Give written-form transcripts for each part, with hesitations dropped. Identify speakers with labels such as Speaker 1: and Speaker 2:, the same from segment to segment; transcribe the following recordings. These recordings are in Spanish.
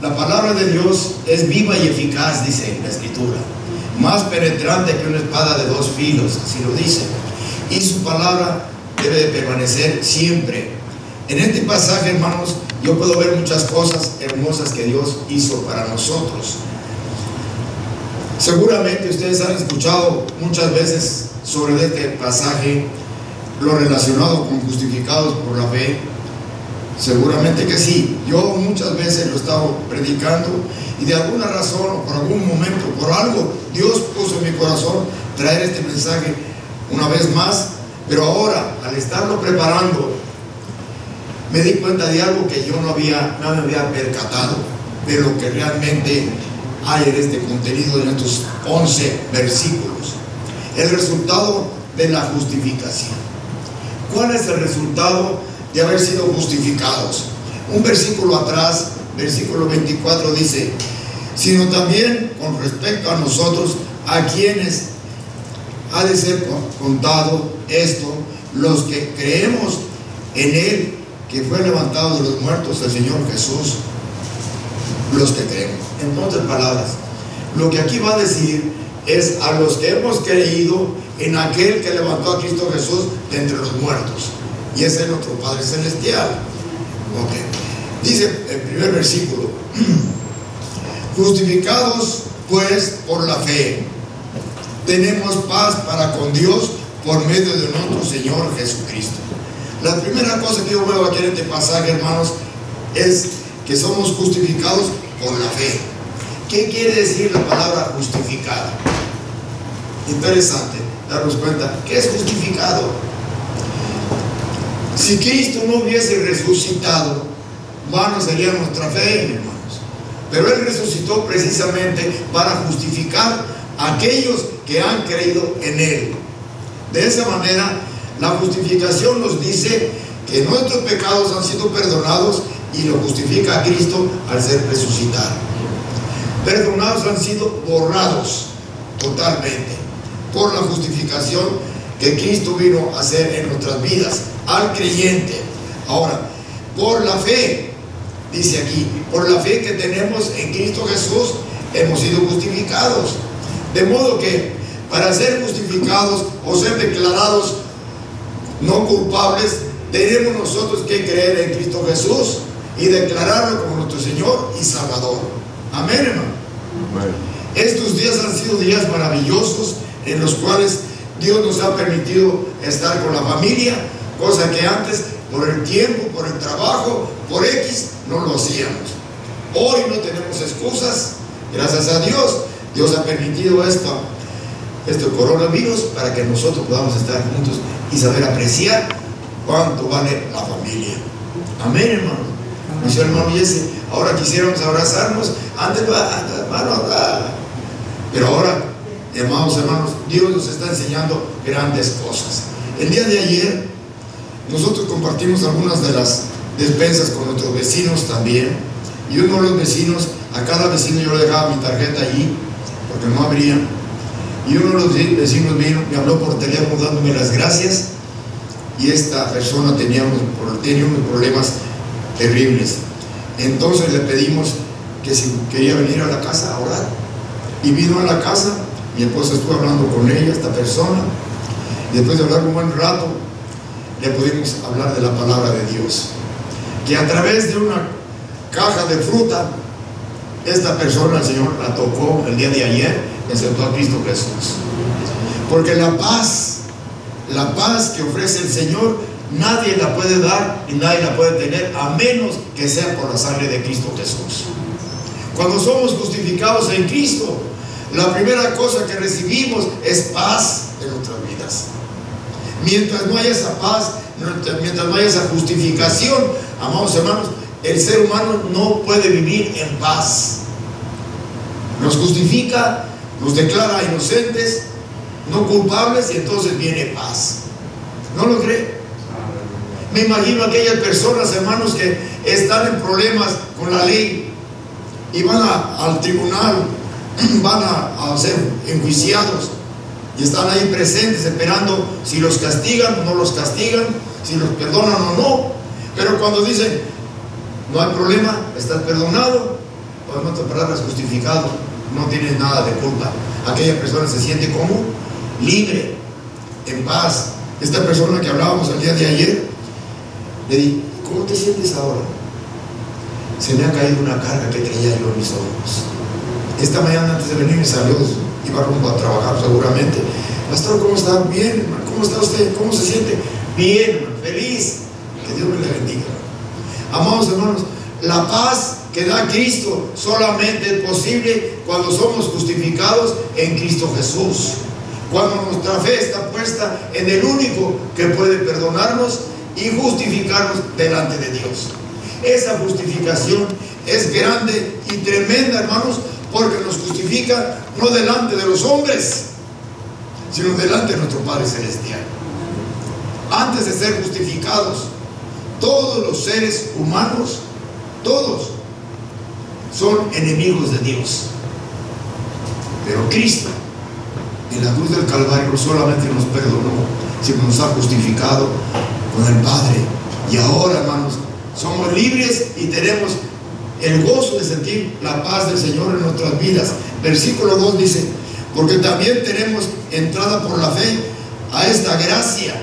Speaker 1: la palabra de Dios es viva y eficaz, dice la Escritura, más penetrante que una espada de dos filos, así lo dice, y su palabra debe de permanecer siempre. En este pasaje, hermanos, yo puedo ver muchas cosas hermosas que Dios hizo para nosotros. Seguramente ustedes han escuchado muchas veces sobre este pasaje, lo relacionado con justificados por la fe. Seguramente que sí. Yo muchas veces lo he estado predicando y de alguna razón o por algún momento, por algo, Dios puso en mi corazón traer este mensaje una vez más. Pero ahora, al estarlo preparando, me di cuenta de algo que yo no me había percatado de lo que realmente hay en este contenido, en estos 11 versículos. El resultado de la justificación. ¿Cuál es el resultado de haber sido justificados? Un versículo atrás, versículo 24 dice: sino también con respecto a nosotros, a quienes ha de ser contado esto, los que creemos en Él, que fue levantado de los muertos, el Señor Jesús. Los que creemos. En otras palabras, lo que aquí va a decir es a los que hemos creído en aquel que levantó a Cristo Jesús de entre los muertos, y ese es nuestro Padre Celestial. Dice el primer versículo: justificados pues por la fe, tenemos paz para con Dios por medio de nuestro Señor Jesucristo. La primera cosa que yo veo aquí en este pasaje, hermanos, es que somos justificados por la fe. ¿Qué quiere decir la palabra justificado? Interesante darnos cuenta que es justificado. Si Cristo no hubiese resucitado, vana sería nuestra fe, hermanos. Pero Él resucitó precisamente para justificar a aquellos que han creído en Él. De esa manera, la justificación nos dice que nuestros pecados han sido perdonados y lo justifica a Cristo al ser resucitado. Perdonados han sido borrados totalmente por la justificación que Cristo vino a hacer en nuestras vidas al creyente. Ahora, por la fe, dice aquí, por la fe que tenemos en Cristo Jesús, hemos sido justificados. De modo que para ser justificados o ser declarados no culpables, tenemos nosotros que creer en Cristo Jesús y declararlo como nuestro Señor y Salvador. Amén, hermano. Bueno. Estos días han sido días maravillosos en los cuales Dios nos ha permitido estar con la familia, cosa que antes, por el tiempo, por el trabajo, por X, no lo hacíamos. Hoy no tenemos excusas, gracias a Dios. Dios ha permitido este coronavirus para que nosotros podamos estar juntos y saber apreciar cuánto vale la familia. Amén, hermano. Dice el hermano Jesse: ahora quisiéramos abrazarnos, antes hermano, pero ahora, amados hermanos, Dios nos está enseñando grandes cosas. El día de ayer nosotros compartimos algunas de las despensas con nuestros vecinos también, y uno de los vecinos, a cada vecino yo le dejaba mi tarjeta allí porque no abrían, y uno de los vecinos vino, me habló por teléfono dándome las gracias, y esta persona tenía unos problemas terribles. Entonces le pedimos que si quería venir a la casa a orar, y vino a la casa. Mi esposa estuvo hablando con ella, esta persona, y después de hablar un buen rato le pudimos hablar de la palabra de Dios, que a través de una caja de fruta esta persona, el Señor la tocó el día de ayer y aceptó a Cristo Jesús. Porque la paz que ofrece el Señor, nadie la puede dar y nadie la puede tener a menos que sea por la sangre de Cristo Jesús. Cuando somos justificados en Cristo, la primera cosa que recibimos es paz en nuestras vidas. Mientras no haya esa paz, mientras no haya esa justificación, amados hermanos, el ser humano no puede vivir en paz. Nos justifica, nos declara inocentes, no culpables, y entonces viene paz. ¿No lo cree? Me imagino aquellas personas, hermanos, que están en problemas con la ley y van al tribunal, van a ser enjuiciados y están ahí presentes esperando si los castigan o no los castigan, si los perdonan o no. Pero cuando dicen no hay problema, estás perdonado, o en otras palabras, justificado, no tienes nada de culpa. Aquella persona se siente como libre, en paz. Esta persona que hablábamos el día de ayer, le dije, ¿cómo te sientes ahora? Se me ha caído una carga que traía yo en mis hombros. Esta mañana antes de venir me salió, iba rumbo a trabajar seguramente. Pastor, ¿cómo está? Bien, hermano. ¿Cómo está usted? ¿Cómo se siente? Bien, hermano. Feliz. Que Dios me le bendiga. Amados hermanos, la paz que da Cristo solamente es posible cuando somos justificados en Cristo Jesús. Cuando nuestra fe está puesta en el único que puede perdonarnos y justificarnos delante de Dios. Esa justificación es grande y tremenda, hermanos, porque nos justifica no delante de los hombres, sino delante de nuestro Padre Celestial. Antes de ser justificados, todos los seres humanos, todos, son enemigos de Dios. Pero Cristo, en la cruz del Calvario, no solamente nos perdonó, sino nos ha justificado con el Padre. Y ahora, hermanos, somos libres y tenemos el gozo de sentir la paz del Señor en nuestras vidas. Versículo 2 dice, porque también tenemos entrada por la fe a esta gracia.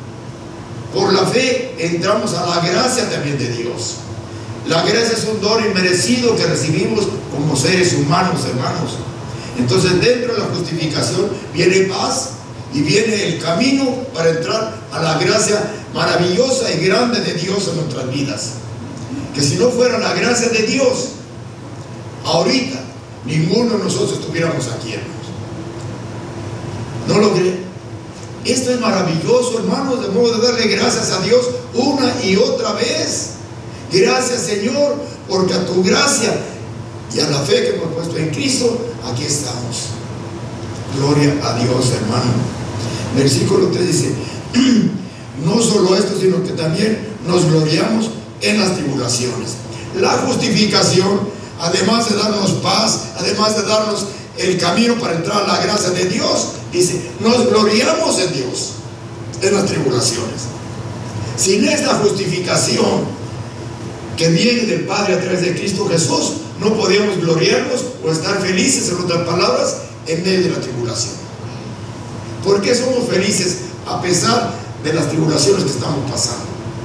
Speaker 1: Por la fe entramos a la gracia también de Dios. La gracia es un don inmerecido que recibimos como seres humanos, hermanos. Entonces, dentro de la justificación viene paz y viene el camino para entrar a la gracia maravillosa y grande de Dios en nuestras vidas. Que si no fuera la gracia de Dios, ahorita ninguno de nosotros estuviéramos aquí, hermanos. ¿No lo creen? Esto es maravilloso, hermanos, de modo de darle gracias a Dios una y otra vez. Gracias, Señor, porque a tu gracia y a la fe que hemos puesto en Cristo, aquí estamos. Gloria a Dios, hermano. Versículo 3 dice, no solo esto, sino que también nos gloriamos en las tribulaciones. La justificación, además de darnos paz, además de darnos el camino para entrar a la gracia de Dios, dice, nos gloriamos en Dios, en las tribulaciones. Sin esta justificación que viene del Padre a través de Cristo Jesús, no podíamos gloriarnos o estar felices, en otras palabras, en medio de la tribulación. ¿Por qué somos felices a pesar de las tribulaciones que estamos pasando?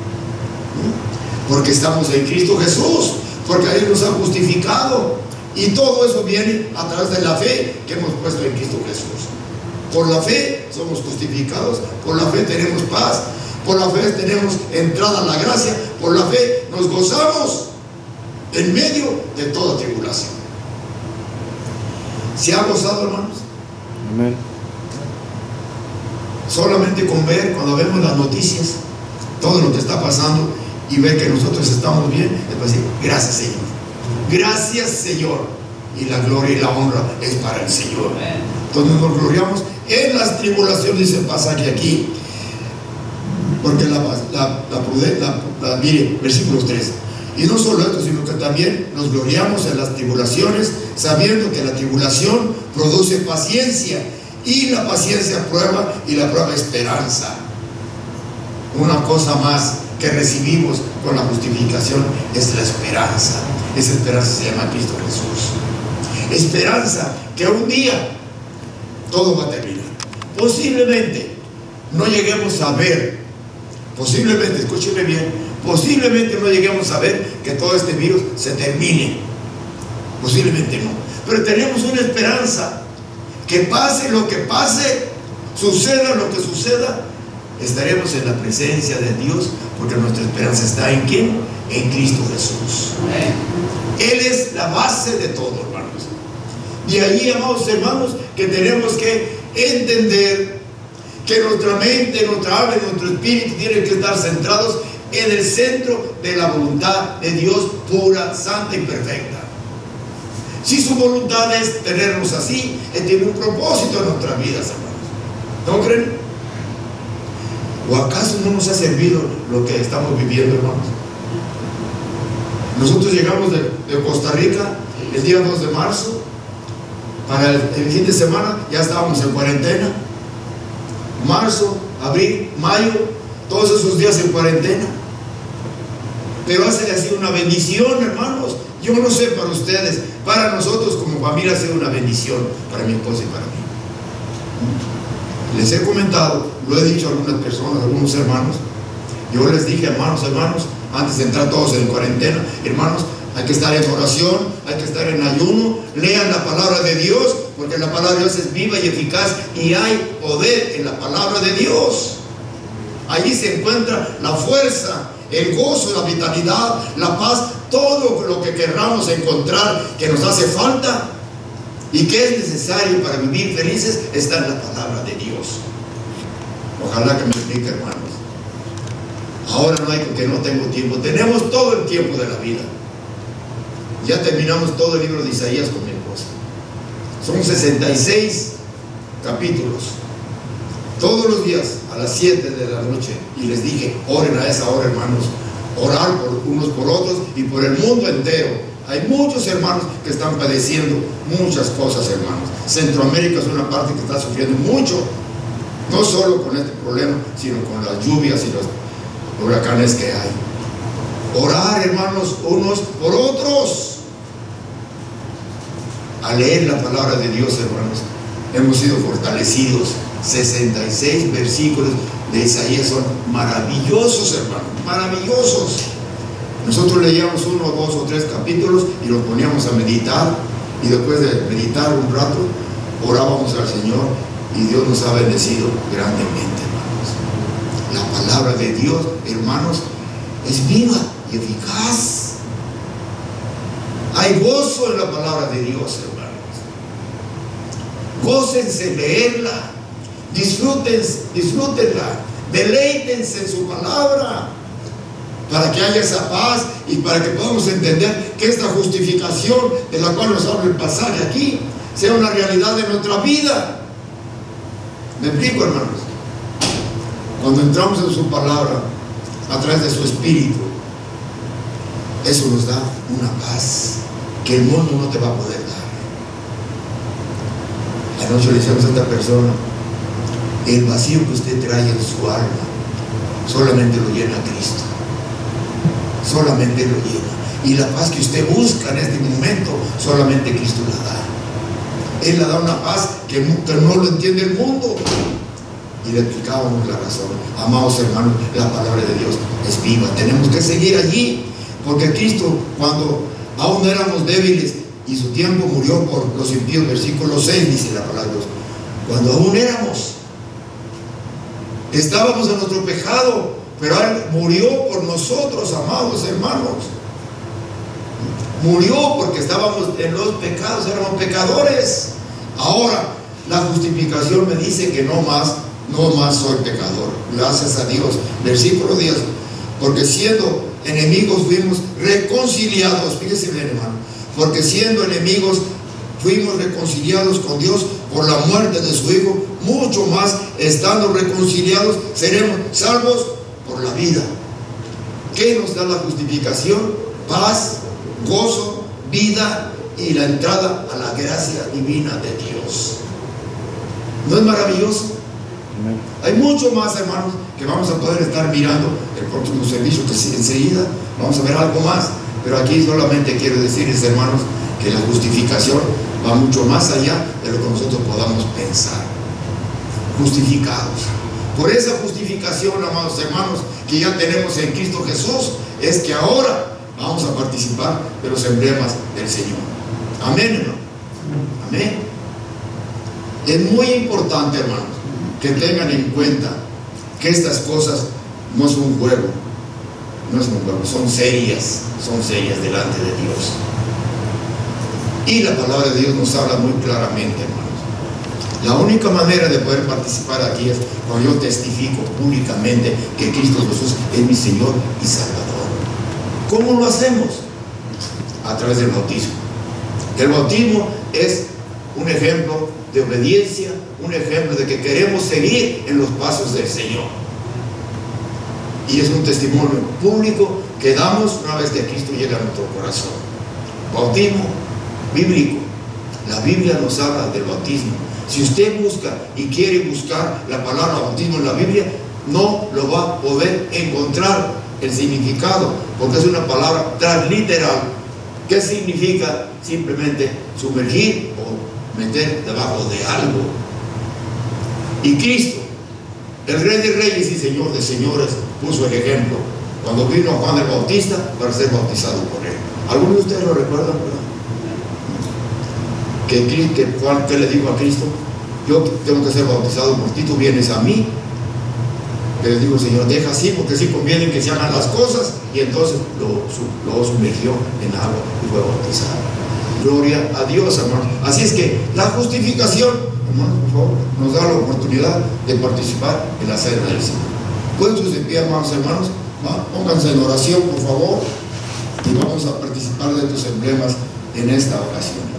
Speaker 1: Porque estamos en Cristo Jesús, porque Él nos ha justificado, y todo eso viene a través de la fe que hemos puesto en Cristo Jesús. Por la fe somos justificados, por la fe tenemos paz, por la fe tenemos entrada a la gracia, por la fe nos gozamos en medio de toda tribulación. ¿Se ha gozado, hermanos?
Speaker 2: Amén.
Speaker 1: Solamente con ver, cuando vemos las noticias, todo lo que está pasando y ver que nosotros estamos bien, es decir, gracias, Señor. Gracias, Señor. Y la gloria y la honra es para el Señor. Entonces nos gloriamos en las tribulaciones, dice el pasaje aquí. Porque mire, versículos 3. Y no solo esto, sino que también nos gloriamos en las tribulaciones, sabiendo que la tribulación produce paciencia, y la paciencia prueba, y la prueba esperanza. Una cosa más que recibimos con la justificación es la esperanza. Esa esperanza se llama Cristo Jesús. Esperanza que un día todo va a terminar. Posiblemente no lleguemos a ver, posiblemente, escúcheme bien, posiblemente no lleguemos a ver que todo este virus se termine. Posiblemente no. Pero tenemos una esperanza. Que pase lo que pase, suceda lo que suceda, estaremos en la presencia de Dios, porque nuestra esperanza está ¿en quién? En Cristo Jesús. Él es la base de todo, hermanos. Y ahí, amados hermanos, que tenemos que entender que nuestra mente, nuestra alma y nuestro espíritu tienen que estar centrados en el centro de la voluntad de Dios pura, santa y perfecta. Si su voluntad es tenernos así, Él tiene un propósito en nuestras vidas, hermanos. ¿No creen? ¿O acaso no nos ha servido lo que estamos viviendo, hermanos? Nosotros llegamos de Costa Rica el día 2 de marzo. Para el fin de semana ya estábamos en cuarentena. Marzo, abril, mayo, todos esos días en cuarentena. Pero ha sido una bendición, hermanos. Yo no sé para ustedes, para nosotros como familia ha sido una bendición, para mi esposa y para mí. Les he comentado, lo he dicho a algunas personas, a algunos hermanos. Yo les dije, hermanos, antes de entrar todos en cuarentena, hermanos, hay que estar en oración, hay que estar en ayuno, lean la palabra de Dios, porque la palabra de Dios es viva y eficaz y hay poder en la palabra de Dios. Allí se encuentra la fuerza, el gozo, la vitalidad, la paz, todo lo que querramos encontrar que nos hace falta y que es necesario para vivir felices está en la palabra de Dios. Ojalá que me explique, hermanos. Ahora no hay porque no tengo tiempo. Tenemos todo el tiempo de la vida. Ya terminamos todo el libro de Isaías con mi esposa. Son 66 capítulos. Todos los días a las 7 de la noche. Y les dije, oren a esa hora, hermanos. Orar por unos por otros y por el mundo entero. Hay muchos hermanos que están padeciendo muchas cosas, hermanos. Centroamérica es una parte que está sufriendo mucho. No solo con este problema, sino con las lluvias y los huracanes que hay. Orar, hermanos, unos por otros. A leer la palabra de Dios, hermanos, hemos sido fortalecidos. 66 versículos de Isaías son maravillosos, hermanos, maravillosos. Nosotros leíamos 1, 2 o 3 capítulos y los poníamos a meditar, y después de meditar un rato orábamos al Señor y Dios nos ha bendecido grandemente, hermanos. La palabra de Dios, hermanos, es viva y eficaz. Hay gozo en la palabra de Dios, hermanos. Gócense leerla, disfrútenla, deleítense en su palabra, para que haya esa paz y para que podamos entender que esta justificación de la cual nos habla el pasaje aquí sea una realidad de nuestra vida. ¿Me explico, hermanos? Cuando entramos en su palabra a través de su espíritu, eso nos da una paz que el mundo no te va a poder dar. Anoche le decíamos a esta persona, el vacío que usted trae en su alma solamente lo llena Cristo, solamente lo llena, y la paz que usted busca en este momento solamente Cristo la da. Él le da una paz que no lo entiende el mundo. Y le explicábamos la razón. Amados hermanos, la palabra de Dios es viva. Tenemos que seguir allí, porque Cristo, cuando aún éramos débiles y su tiempo murió por los impíos, versículo 6 dice la palabra de Dios, cuando aún estábamos en nuestro pecado, pero Él murió por nosotros, amados hermanos. Murió porque estábamos en los pecados, éramos pecadores. Ahora la justificación me dice que no más soy pecador, gracias a Dios. Versículo 10, porque siendo enemigos fuimos reconciliados. Fíjese bien, hermano, porque siendo enemigos fuimos reconciliados con Dios por la muerte de su Hijo, mucho más estando reconciliados seremos salvos por la vida. ¿Qué nos da la justificación? Paz, gozo, vida y la entrada a la gracia divina de Dios. ¿No es maravilloso? Hay mucho más, hermanos, que vamos a poder estar mirando el próximo servicio, que enseguida vamos a ver algo más, pero aquí solamente quiero decirles, hermanos, que la justificación va mucho más allá de lo que nosotros podamos pensar. Justificados. Por esa justificación, amados hermanos, que ya tenemos en Cristo Jesús, es que ahora vamos a participar de los emblemas del Señor. Amén, hermano. Amén. Es muy importante, hermanos, que tengan en cuenta que estas cosas no son un juego, son serias delante de Dios. Y la palabra de Dios nos habla muy claramente, hermanos. La única manera de poder participar aquí es cuando yo testifico públicamente que Cristo Jesús es mi Señor y Salvador. ¿Cómo lo hacemos? A través del bautismo. El bautismo es un ejemplo de obediencia, un ejemplo de que queremos seguir en los pasos del Señor. Y es un testimonio público que damos una vez que Cristo llega a nuestro corazón. Bautismo bíblico. La Biblia nos habla del bautismo. Si usted busca y quiere buscar la palabra bautismo en la Biblia, no lo va a poder encontrar el significado, porque es una palabra transliteral. ¿Qué significa simplemente sumergir o meter debajo de algo? Y Cristo, el Rey de Reyes y Señor de Señores, puso el ejemplo cuando vino a Juan el Bautista para ser bautizado por él. ¿Algunos de ustedes lo recuerdan, verdad? Que Juan, ¿qué le dijo a Cristo? Yo tengo que ser bautizado por ti, tú vienes a mí. Que le dijo, Señor, deja así, porque sí conviene que se hagan las cosas. Y entonces lo sumergió en agua y fue bautizado. Gloria a Dios, hermanos. Así es que la justificación, hermanos, por favor, nos da la oportunidad de participar en la cena del Señor. Puestos de pie, hermanos, pónganse en oración, por favor, y vamos a participar de estos emblemas en esta ocasión.